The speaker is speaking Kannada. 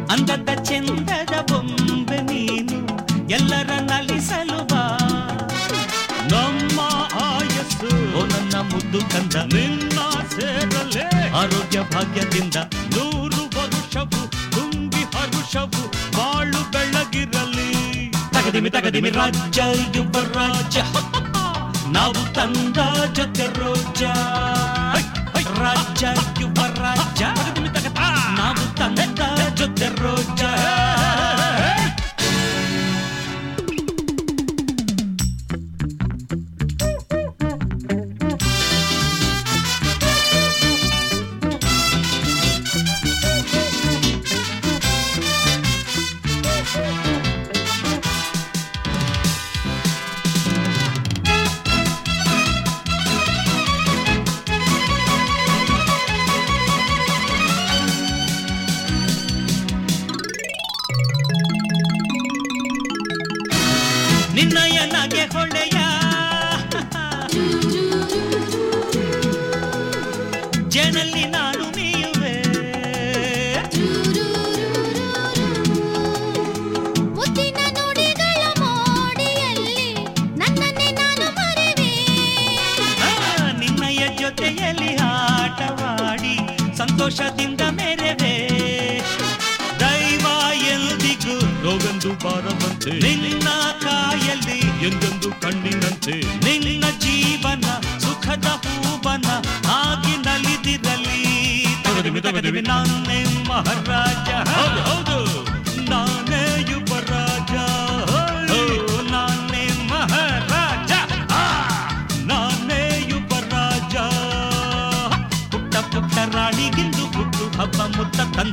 ಅಂದದ ಚೆಂದದ ಬೊಂಬೆ ನೀನು ಎಲ್ಲರ ನಲಿಸಲು ಬಾ ನಮ್ಮ ಆಯಸ್ಸು ಓ ನನ್ನ ಮುದ್ದು ಕಂದ ನಿನ್ನ ಸೇರಲೇ ಆರೋಗ್ಯ ಭಾಗ್ಯದಿಂದ 100 ವರುಷವು ತುಂಬಿ ಹರುಷವು ಬಾಳು ಬೆಳಗಿರಲಿ. ತಗದಿಮಿ ರಾಜ್ಯ ಯುವರಾಜ ನಾವು ತಂದ ಜೊತೆ ರೋಜ ರಾಜ್ಯ ಯುವರಾಜ ನಾವು ತಂದ ಜೊತೆ ರೋಜ. ನಿನ್ನಯ ನಗೆ ಹೊಳೆಯ ಜನಲ್ಲಿ ನಾನು ಮೀಯುವೆ ಮುತ್ತಿನ ನುಡಿಗಳ ಮೋಡಿಯಲ್ಲಿ ನನ್ನನ್ನೇ ನಾನು ಮರೆವೆ. ನಿನ್ನಯ ಜೊತೆಯಲ್ಲಿ ಆಟವಾಡಿ ಸಂತೋಷದಿಂದ ಮೆರೆವೆ. ದೈವ ಎಲ್ದಿಗೂ ರೋಗಂದು ಬಾರವಂತೆ ನಿನ್ನ ಕಾಯಲ್ಲಿ ಎಂದೆಂದು ಕಣ್ಣಿನಂತೆ ನಿನ್ನ ಜೀವನ ಸುಖದ ಹೂವನ ಆಗಿ ನಲಿದಿರಲಿ. ತಗದಿಮಿ ನಾನೇ ಮಹಾರಾಜ ಹೌದು ನಾನೇ ಯುವರಾಜ ನಾನೇ ಮಹಾರಾಜ ನಾನೇ ಯುವರಾಜ. ಪುಟ್ಟ ಪುಟ್ಟ ರಾಣಿಗಿಂದು ಹುಟ್ಟು ಹಬ್ಬ ಮುತ್ತ ತಂದ